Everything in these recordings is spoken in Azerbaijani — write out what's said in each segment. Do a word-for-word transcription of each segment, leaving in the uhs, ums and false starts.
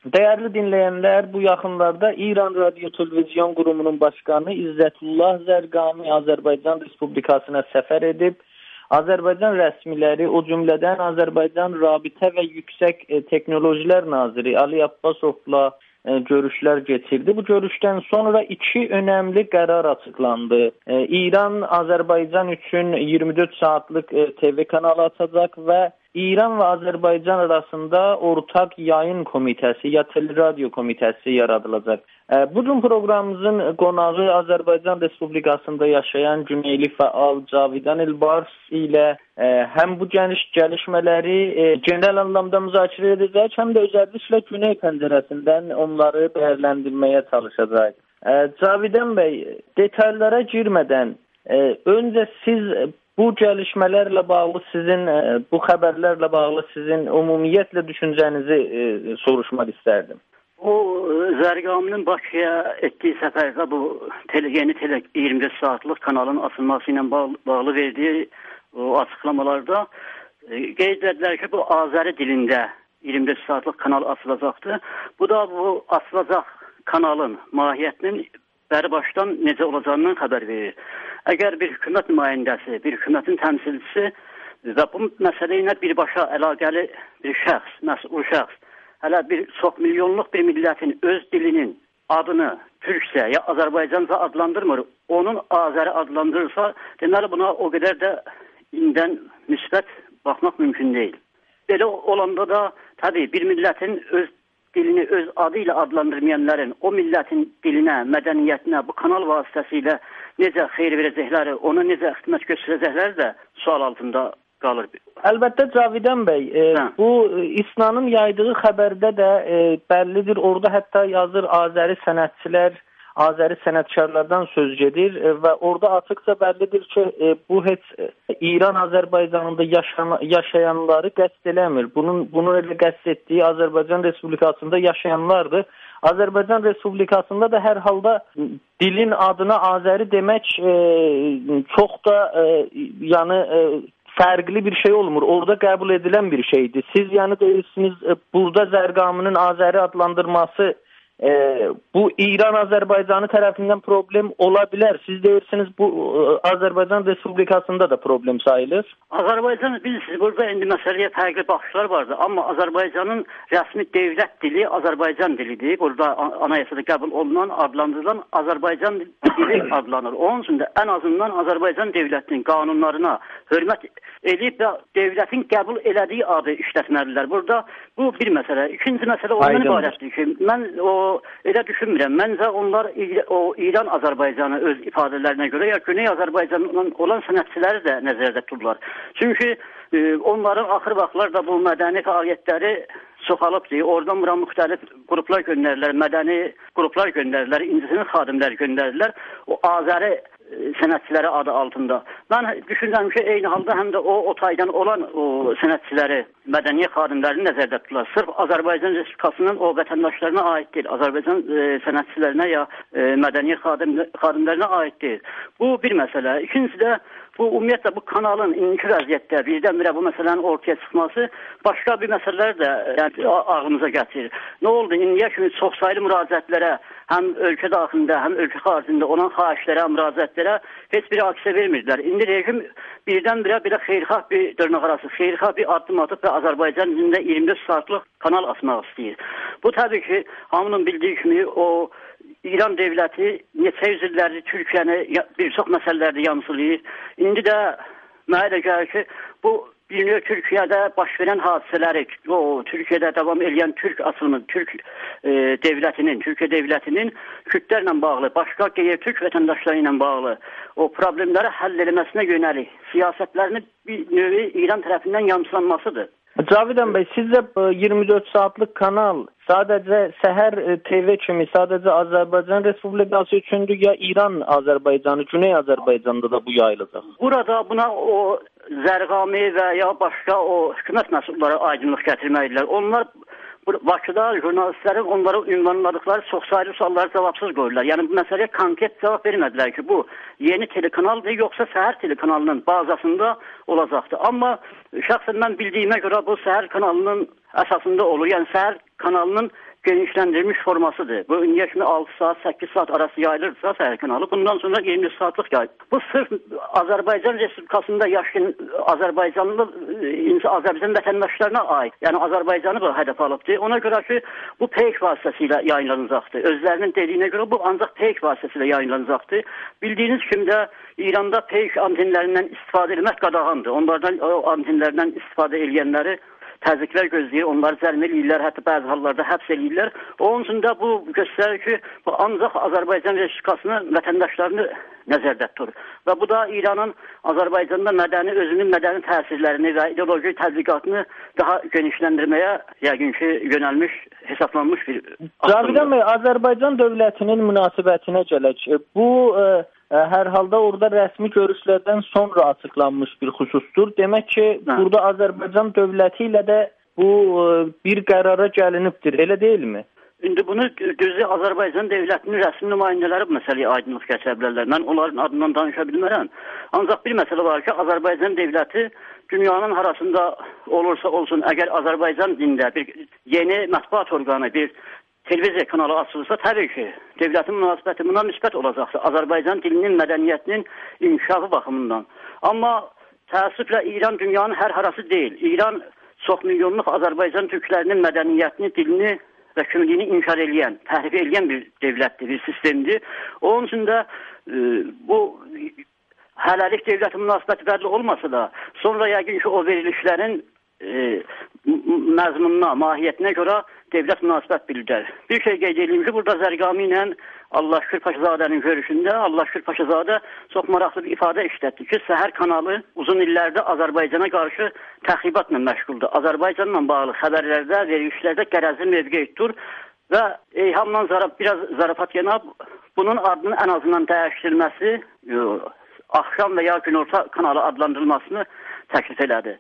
Dəyərli dinləyənlər, bu yaxınlarda İran Radio Televizyon Qurumunun başqanı İzzətullah Zərqami Azərbaycan Respublikasına səfər edib, Azərbaycan rəsmiləri, o cümlədən Azərbaycan Rabitə və Yüksək Texnologilər Naziri Ali Abbasovla görüşlər geçirdi. Bu görüşdən sonra iki önəmli qərar açıqlandı. İran Azərbaycan üçün iyirmi dörd saatlıq T V kanalı açacaq və İran və Azərbaycan arasında ortaq yayın komitəsi ya teleradio komitəsi yaradılacaq. Bu gün proqramımızın qonağı Azərbaycan Respublikasında yaşayan Güneyli fəal Cavidan Elbars ilə həm bu gəliş gəlişmələri genel anlamda müzakirə edəcək, həm də özəlliklə Güney pəncərəsindən onları dəyərləndirməyə çalışacaq. Cavidan bəy, detallara girmədən öncə siz bu gəlişmələrlə bağlı sizin, bu xəbərlərlə bağlı sizin ümumiyyətlə düşüncənizi e, soruşmaq istərdim. O Zərqaminin Bakıya etdiyi səfərdə bu tele, yeni tele iyirmi dörd saatlıq kanalın açılması ilə bağlı, bağlı verdiyi o açıqlamalarda e, qeyd edilər ki, bu Azəri dilində iyirmi dörd saatlıq kanal açılacaqdır. Bu da bu açılacaq kanalın mahiyyətinin bəri başdan necə olacağından xəbər verir. Əgər bir hökumət nümayəndəsi, bir hökumətin təmsilçisi və bu məsələ ilə birbaşa əlaqəli bir şəxs, məsul şəxs, hələ bir çox milyonluq bir millətin öz dilinin adını Türkcə ya Azərbaycanca adlandırmır, onun Azəri adlandırırsa, deməli buna o qədər də indən müsbət baxmaq mümkün deyil. Belə olanda da təbii bir millətin öz dilini öz adı ilə adlandırmayanların o millətin dilinə, mədəniyyətinə bu kanal vasitəsilə necə xeyir verəcəkləri, ona necə xidmət göstərəcəkləri də sual altında qalır. Əlbəttə Cavidan bəy, e, bu İSNA'nın yaydığı xəbərdə də e, bəllidir. Orada hətta yazır Azəri sənətçilər, Azəri sənətkarlardan söz gedir e, və orada açıqca bəllidir ki, e, bu heç e, İran Azərbaycanında yaşayan, yaşayanları qəsd eləmir. Bunun bunu elə qəsd etdiyi Azərbaycan Respublikasında yaşayanlardır. Azərbaycan Respublikasında da hər halda dilin adına Azəri demək e, çox da e, yəni e, fərqli bir şey olmur. Orada qəbul edilən bir şeydir. Siz yəni deyirsiniz e, burada Zərqaminin Azəri adlandırması e, bu İran Azərbaycanı tərəfindən problem ola bilər. Siz deyirsiniz bu e, Azərbaycan Respublikasında da problem sayılır. Azərbaycan bilirsiniz burada indi məsələyə fərqli baxışlar vardır. Amma Azərbaycanın rəsmi dövlət dili Azərbaycan dilidir. Burada anayasada qəbul olunan, adlandırılan Azərbaycan dili adlanır. Onun üçün də ən azından Azərbaycan dövlətinin qanunlarına hörmət eləyib və dövlətin qəbul elədiyi adı işlətməlidirlər. Burada bu bir məsələ. İkinci məsələ ondan ibarətdir ki, mən o elə düşünmürəm. Məncə onlar o İran Azərbaycanı öz ifadələrinə görə ya Güney Azərbaycandan olan sənətçiləri də nəzərdə tuturlar. Çünki e, onların axır vaxtlarda bu mədəni fəaliyyətləri çoxalıbdır. Oradan bura müxtəlif qruplar göndərirlər, mədəni qruplar göndərirlər, incəsənət xadimləri göndərirlər. O Azəri sənətçiləri adı altında. Mən düşünürəm ki, eyni halda həm də o, o taydan olan o sənətçiləri, mədəniyyət xadimlərini nəzərdə tuturlar. Sırf Azərbaycan Respublikasının o vətəndaşlarına aid deyil, Azərbaycan e, sənətçilərinə ya e, mədəniyyət xadim, xadimlərinə aid deyil. Bu bir məsələ. İkincisi də bu ümumiyyətlə bu kanalın indiki vəziyyətdə birdən-birə bu məsələnin ortaya çıxması başqa bir məsələlər də yəni, ağlımıza gətirir. Nə oldu? İndiyə kimi çoxsaylı müraciətlərə həm ölkə daxilində, həm ölkə xaricində olan xahişlərə, müraciətlərə heç biri aksə vermirdilər. İndi rejim birdən-birə belə xeyirxah bir dırnaqarası, xeyirxah bir addım atıb və Azərbaycan dilində iyirmi dörd saatlıq kanal açmaq istəyir. Bu təbii ki, hamının bildiyi kimi o İran dövləti neçə yüz illərdir Türkiyəni bir çox məsələlərdə yamsılayır. İndi də mənə elə gəlir ki, bu bilinir Türkiyədə baş verən hadisələri, o Türkiyədə davam edən Türk asılının, Türk e, devlətinin, Türkiyə devlətinin Kürtlərlə bağlı, başqa qeyri-Türk vətəndaşları ilə bağlı o problemləri həll etməsinə yönəlik siyasətlərini bir növü İran tərəfindən yamsılanmasıdır. Cavidan bəy, sizcə iyirmi dörd saatlıq kanal sadəcə səhər T V kimi sadəcə Azərbaycan Respublikası üçündür ya İran Azərbaycanı, Güney Azərbaycanda da bu yayılacaq? Burada buna o Zərqami və ya başqa o hökumət məsulları aydınlıq gətirməkdirlər. Onlar Bakıda jurnalistlərin onlara ünvanladıqları çoxsaylı sualları cavabsız qoyurlar. Yəni bu məsələyə konkret cavab vermədilər ki, bu yeni telekanaldır, yoxsa səhər telekanalının bazasında olacaqdır. Amma şəxsən mən bildiyimə görə bu səhər kanalının əsasında olur. Yəni səhər kanalının genişləndirilmiş formasıdır. Bu indiyə kimi altı saat, səkkiz saat arası yayılırsa səhər kanalı, bundan sonra iyirmi saatlıq yayılır. Bu sırf Azərbaycan Respublikasında yaşayan Azərbaycanlı Azərbaycan vətəndaşlarına aid. Yəni Azərbaycanı bu hədəf alıbdır. Ona görə ki, bu peyk vasitəsilə yayınlanacaqdır. Özlərinin dediyinə görə bu ancaq peyk vasitəsilə yayınlanacaqdır. Bildiyiniz kimi də İranda peyk antenlərindən istifadə etmək qadağandır. Onlardan o antenlərdən istifadə edənləri təzyiqlər gözləyir, onları cərimə eləyirlər, hətta bəzi hallarda həbs eləyirlər. Onun üçün də bu göstərir ki, bu ancaq Azərbaycan Respublikasının vətəndaşlarını nəzərdə tutur. Və bu da İranın Azərbaycanda mədəni, özünün mədəni təsirlərini və ideoloji tədqiqatını daha genişləndirməyə yəqin ki, yönəlmiş, hesablanmış bir Cavidan bəy, Azərbaycan dövlətinin münasibətinə gələk. Bu e hər halda orada rəsmi görüşlərdən sonra açıqlanmış bir xüsusdur. Demək ki, hə. Burada Azərbaycan dövləti ilə də bu bir qərara gəlinibdir, elə deyilmi? İndi bunu düzü Azərbaycan dövlətinin rəsmi nümayəndələri bu məsələyə aydınlıq gətirə bilərlər. Mən onların adından danışa bilmərəm. Ancaq bir məsələ var ki, Azərbaycan dövləti dünyanın harasında olursa olsun, əgər Azərbaycan dilində bir yeni mətbuat orqanı, bir televiziya kanalı açılırsa, təbii ki, dövlətin münasibəti buna müsbət olacaqdır. Azərbaycan dilinin, mədəniyyətinin inkişafı baxımından. Amma təəssüflə İran dünyanın hər harası deyil. İran çox milyonluq Azərbaycan türklərinin mədəniyyətini, dilini və kimliyini inkar edən, təhrif edən bir dövlətdir, bir sistemdir. Onun üçün də e, bu hələlik dövlətin münasibəti bəlli olmasa da, sonra yəqin ki, o verilişlərin e, məzmununa, mahiyyətinə görə dövlət münasibət bildirər. Bir şey qeyd edeyim ki, burada Zərqami ilə Allah Şükür Paşazadənin görüşündə Allah Şükür Paşazadə çox maraqlı bir ifadə işlətdi ki, Səhər kanalı uzun illərdə Azərbaycana qarşı təxribatla məşğuldur. Azərbaycanla bağlı xəbərlərdə, verilişlərdə qərəzli mövqe tutur və eyhamla zarab, biraz zarafat yana bunun adının ən azından dəyişdirilməsi, axşam və ya günorta kanalı adlandırılmasını təklif elədi.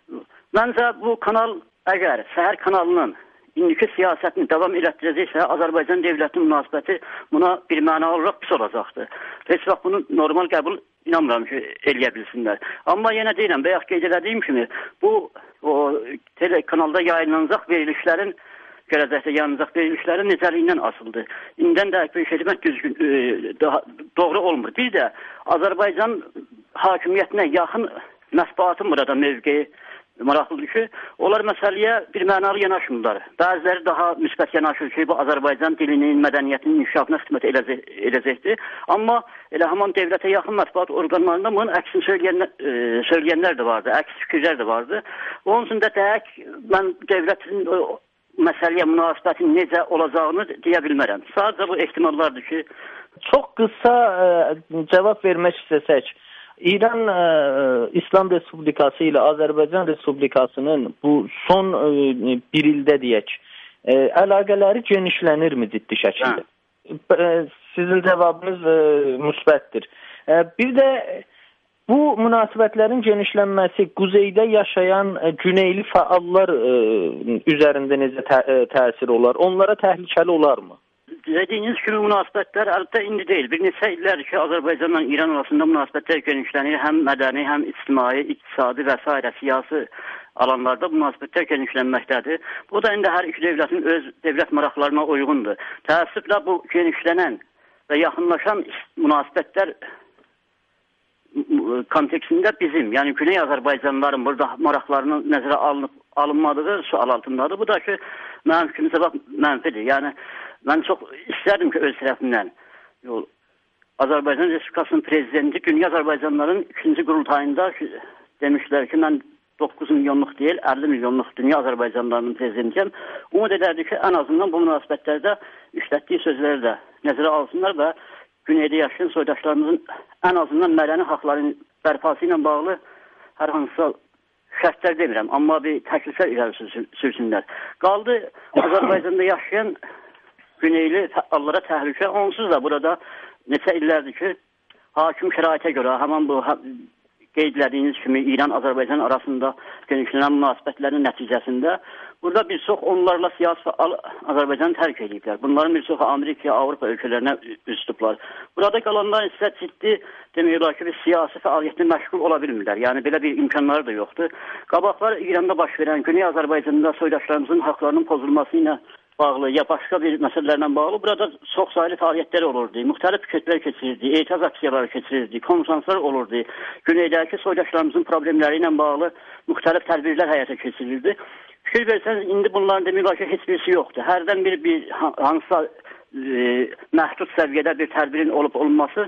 Məncə bu kanal əgər Səhər kanalının indiki siyasətini davam elətdirəcəksə, Azərbaycan dövlətinin münasibəti buna bir məna olaraq pis olacaqdır. Heç vaxt bunu normal qəbul inanmıram ki, eləyə bilsinlər. Amma yenə deyirəm, bayaq qeyd elədiyim kimi, bu o telekanalda yayınlanacaq verilişlərin, gələcəkdə yayınlanacaq verilişlərin necəliyindən asıldı. İndən də bir şey demək düzgün, e, daha doğru olmur. Bir də Azərbaycan hakimiyyətinə yaxın mətbuatın burada mövqeyi maraqlıdır ki, onlar məsələyə bir mənalı yanaşmırlar. Bəziləri daha müsbət yanaşır ki, bu Azərbaycan dilinin, mədəniyyətinin inkişafına xidmət edəcəkdir. Amma elə həman dövlətə yaxın mətbuat orqanlarında bunun əksini söyləyənlər, e, söyləyənlər də vardı, əks fikirlər də vardı. Onun üçün də deyək, mən dövlətin o, məsələyə münasibətin necə olacağını deyə bilmərəm. Sadəcə bu ehtimallardır ki, çox qısa e, cavab vermək istəsək, İran e, İslam Respublikası ilə Azərbaycan Respublikasının bu son e, bir ildə deyək, e, əlaqələri genişlənirmi ciddi şəkildə? E, sizin cavabınız e, müsbətdir. E, bir də bu münasibətlərin genişlənməsi quzeydə yaşayan e, güneyli fəallar e, üzərində necə tə, e, təsir olar? Onlara təhlükəli olarmı? Dediyiniz kimi münasibətlər əlbəttə indi deyil. Bir neçə illərdir ki, Azərbaycanla İran arasında münasibətlər genişlənir. Həm mədəni, həm ictimai, iqtisadi və s. siyasi alanlarda münasibətlər genişlənməkdədir. Bu da indi hər iki dövlətin öz dövlət maraqlarına uyğundur. Təəssüflə bu genişlənən və yaxınlaşan münasibətlər kontekstində bizim, yəni Güney Azərbaycanlıların burada maraqlarının nəzərə alınıb, alınmadığı sual altındadır. Bu da ki, mənim kimi cavab mənfidir. Yəni, mən çox istərdim ki, öz tərəfindən Azərbaycan Respublikasının prezidenti Dünya Azərbaycanlıların ikinci qurultayında demişlər ki, mən doqquz milyonluq deyil, əlli milyonluq Dünya Azərbaycanlılarının prezidentiyəm. Umud edərdi ki, ən azından bu münasibətlərdə işlətdiyi sözləri də nəzərə alsınlar və Güneydə yaşayan soydaşlarımızın ən azından mədəni haqların bərpası ilə bağlı hər hansısa şərtlər demirəm, amma bir təkliflər irəli sürsünlər. Qaldı Azərbaycanda yaşayan güneyli fəallara təhlükə, onsuz da burada neçə illərdir ki, hakim şəraitə görə, həman bu qeydlədiyiniz kimi İran-Azərbaycan arasında genişlənən münasibətlərin nəticəsində burada bir çox onlarla siyasi fəal Azərbaycanı tərk ediblər. Bunların bir çoxu Amerika, Avropa ölkələrinə üz tutublar. Burada qalanlar isə ciddi demək olar ki, bir siyasi fəaliyyətlə məşğul ola bilmirlər. Yəni belə bir imkanları da yoxdur. Qabaqlar İranda baş verən Güney Azərbaycanda soydaşlarımızın haqlarının pozulması ilə bağlı ya başqa bir məsələlərlə bağlı burada çox saylı fəaliyyətlər olurdu. Müxtəlif piketlər keçirirdi, etiraz aksiyaları keçirirdi, konferanslar olurdu. Güneydəki soydaşlarımızın problemləri ilə bağlı müxtəlif tədbirlər həyata keçirilirdi. Fikir versəniz, indi bunların demək olar ki, heç birisi yoxdur. Hərdən bir, bir hansısa e, məhdud səviyyədə bir tədbirin olub olunması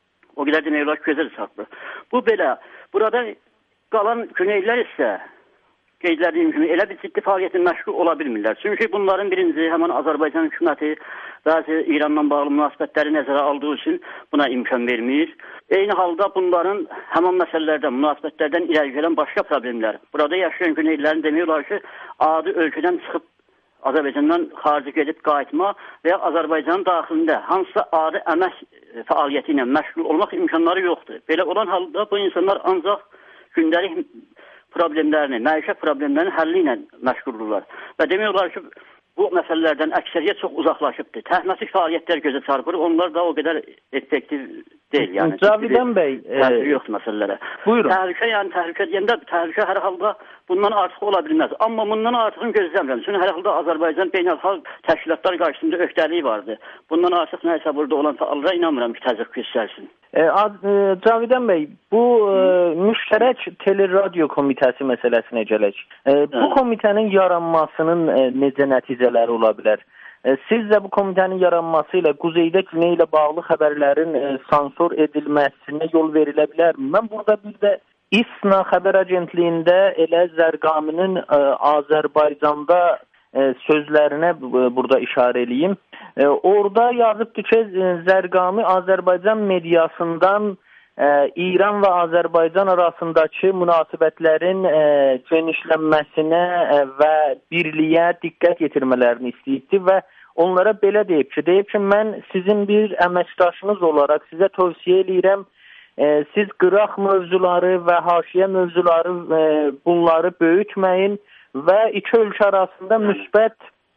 o qədər demək olar ki, gözəl çatdı. Bu belə. Burada qalan Güneylilər isə qeydlədiyim kimi elə bir ciddi fəaliyyətin məşğul ola bilmirlər. Çünki bunların birinci həmin Azərbaycan hökuməti bəzi İranla bağlı münasibətləri nəzərə aldığı üçün buna imkan vermir. Eyni halda bunların həmin məsələlərdən, münasibətlərdən irəli gələn başqa problemlər. Burada yaşayan Güneylilərin demək olar ki, adi ölkədən çıxıb Azərbaycandan xarici gedib qayıtma və ya Azərbaycanın daxilində hansısa adi əmək fəaliyyəti ilə məşğul olmaq imkanları yoxdur. Belə olan halda bu insanlar ancaq gündəlik problemlərini, məişət problemlərinin həlli ilə məşğuldurlar. Və demək olar ki, bu məsələlərdən əksəriyyət çox uzaqlaşıbdır. Təxmətik fəaliyyətlər gözə çarpır, onlar da o qədər effektiv deyil. Yəni, Cavidan bəy, təhlükə yoxdur məsələlərə. Buyurun. Təhlükə, yəni təhlükə deyəndə, təhlükə hər halda bundan artıq ola bilməz. Amma bundan artıqını gözləmirəm. Çünki hər halda Azərbaycan beynəlxalq təşkilatlar qarşısında öhdəliyi vardı. Bundan artıq nəsə burada olan fəallara inanmıram ki, təzyiq göstərsin. E, Cavidan bəy, bu e, müştərək teleradio komitəsi məsələsinə gələk. E, bu komitənin yaranmasının e, necə nəticələri ola bilər? E, siz də bu komitənin yaranması ilə Quzeydə Güney ilə bağlı xəbərlərin e, sansor edilməsinə yol verilə bilərmi? Mən burada bir də İSNA xəbər agentliyində elə Zərqaminin e, Azərbaycanda e, sözlərinə e, burada işarə edeyim. E, orada yazıbdır ki, Zərqami Azərbaycan mediasından e, İran və Azərbaycan arasındakı münasibətlərin e, genişlənməsinə e, və birliyə diqqət yetirmələrini istəyibdi və onlara belə deyib ki, deyib ki, mən sizin bir əməkdaşınız olaraq sizə tövsiyə edirəm, e, siz qıraq mövzuları və haşiyə mövzuları e, bunları böyütməyin və iki ölkə arasında müsbət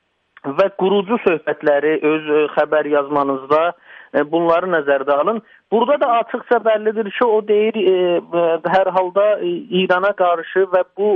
və qurucu söhbətləri öz xəbər yazmanızda bunları nəzərdə alın. Burada da açıqca bəllidir ki, o deyir e, hər halda İrana qarşı və bu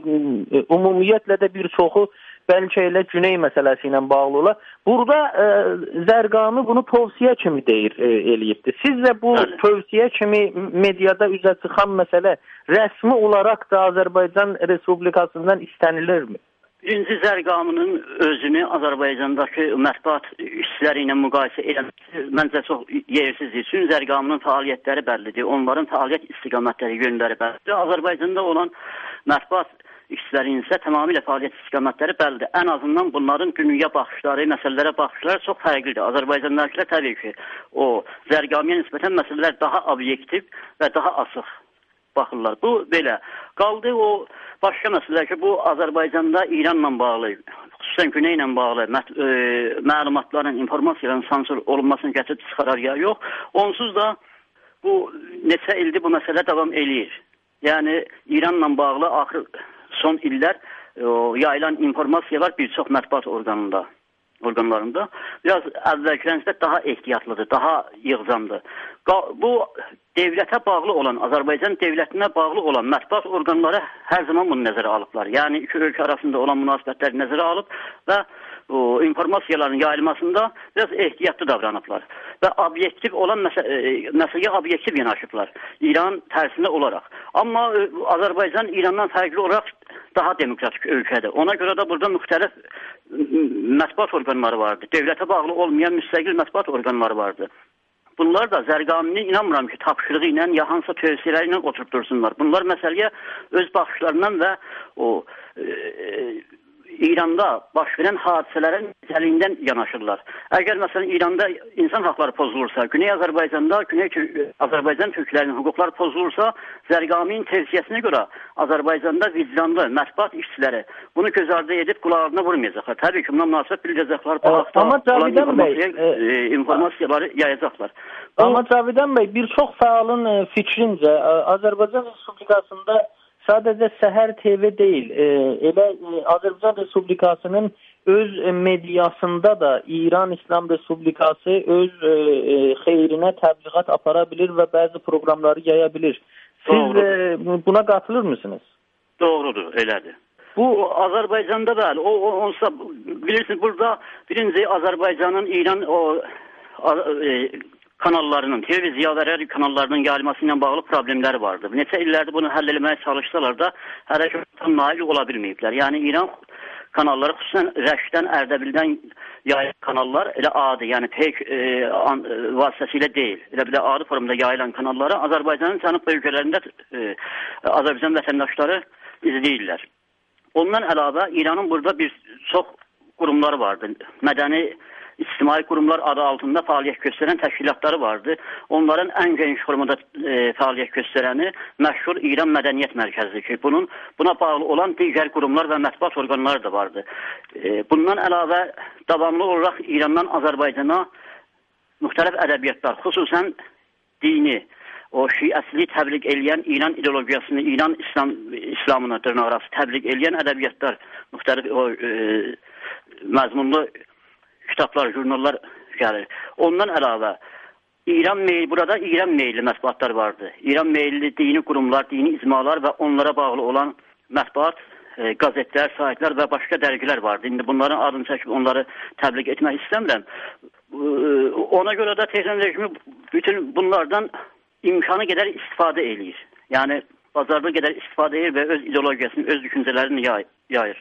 e, ümumiyyətlə də bir çoxu bəlkə elə Güney məsələsi ilə bağlı ola. Burada e, Zərqami bunu tövsiyə kimi deyir, e, eləyibdir. Sizcə bu tövsiyə kimi mediada üzə çıxan məsələ rəsmi olaraq da Azərbaycan Respublikasından istənilirmi? Birinci Zərqamının özünü Azərbaycandakı mətbuat işçiləri ilə müqayisə eləməsi məncə çox yersizdir. Çünki Zərqamının fəaliyyətləri bəllidir, onların fəaliyyət istiqamətləri, yönləri bəllidir. Azərbaycanda olan mətbuat işçilərin isə tamamilə fəaliyyət istiqamətləri bəllidir. Ən azından bunların dünya baxışları, məsələlərə baxışları çox fərqlidir. Azərbaycandakılar təbii ki, o Zərqamiyə nisbətən məsələlər daha obyektiv və daha açıq baxırlar. Bu belə. Qaldı o başqa məsələ ki, bu Azərbaycanda İranla bağlı, xüsusən Güney ilə bağlı e, məlumatların, informasiyaların sansur olunmasını gətirib çıxarar ya yox. Onsuz da bu neçə ildir bu məsələ davam eləyir. Yəni İranla bağlı axır son illər o, yayılan informasiyalar bir çox mətbuat orqanında. orqanlarında biraz əvvəlki nisbət daha ehtiyatlıdır, daha yığcamdır. Bu devlətə bağlı olan, Azərbaycan devlətinə bağlı olan mətbuat orqanları hər zaman bunu nəzərə alıblar. Yəni iki ölkə arasında olan münasibətləri nəzərə alıb və o, informasiyaların yayılmasında biraz ehtiyatlı davranıblar. Və obyektiv olan məsələyə obyektiv yanaşıblar. İran tərsinə olaraq. Amma Azərbaycan İrandan fərqli olaraq daha demokratik ölkədir. Ona görə də burada müxtəlif mətbuat orqanları vardır. Devlətə bağlı olmayan müstəqil mətbuat orqanları vardır. Bunlar da Zərqamini inanmıram ki, tapşırığı ilə, ya hansısa tövsiyələri ilə oturub dursunlar. Bunlar məsələyə öz baxışlarından və o e, İranda baş verən hadisələrin nitəliyindən yanaşırlar. Əgər məsələn İranda insan haqları pozulursa, Güney Azərbaycanda Güney Azərbaycan türklərinin hüquqları pozulursa, Zərqaminin tövsiyəsinə görə Azərbaycanda vicdanlı mətbuat işçiləri bunu göz ardı edib qulağına vurmayacaqlar. Təbii ki, buna münasibət bildirəcəklər. Bu haqda olan informasiya, e, informasiyaları yayacaqlar. Amma Cavidan bəy, bir çox fəalın fikrincə Azərbaycan Respublikasında sadəcə Səhər T V deyil, e, elə e, Azərbaycan Respublikasının öz e, mediasında da İran İslam Respublikası öz e, e, xeyrinə təbliğat apara bilir və bəzi proqramları yaya bilir. Siz e, buna qatılır mısınız? Doğrudur, elədir. Bu Azərbaycanda bəli, o, o onsa bilirsiniz burada birinci Azərbaycanın İran o e, kanallarının, televiziya və radio kanallarının yayılması ilə bağlı problemləri vardı. Neçə illərdir bunu həll etməyə çalışsalar da hələ ki nail ola bilməyiblər. Yəni İran kanalları xüsusən Rəşdən, Ərdəbildən yayılan kanallar elə adi, yəni pek e, an, e, vasitəsilə deyil. Elə bir də adi formada yayılan kanalları Azərbaycanın cənub bölgələrində e, Azərbaycan vətəndaşları izləyirlər. Ondan əlavə İranın burada bir çox qurumları vardı. Mədəni İctimai qurumlar adı altında fəaliyyət göstərən təşkilatları vardı. Onların ən geniş formada e, fəaliyyət göstərəni məşhur İran Mədəniyyət Mərkəzidir ki, bunun buna bağlı olan digər qurumlar və mətbuat orqanları da vardı. E, bundan əlavə davamlı olaraq İrandan Azərbaycana müxtəlif ədəbiyyatlar, xüsusən dini, o şiəsini təbliğ eləyən İran ideologiyasını, İran İslam İslamına dırnaqarası təbliğ eləyən ədəbiyyatlar, müxtəlif o e, məzmunlu kitablar, jurnallar gəlir. Ondan əlavə İran meyli, burada İran meyli mətbuatlar vardı. İran meyli dini qurumlar, dini icmalar və onlara bağlı olan mətbuat, e, qazetlər, saytlar və başqa dərgilər vardı. İndi bunların adını çəkib onları təbliğ etmək istəmirəm. E, ona görə də Tehran rejimi bütün bunlardan imkanı qədər istifadə eləyir. Yəni bazarda qədər istifadə edir və öz ideologiyasını, öz düşüncələrini yayır.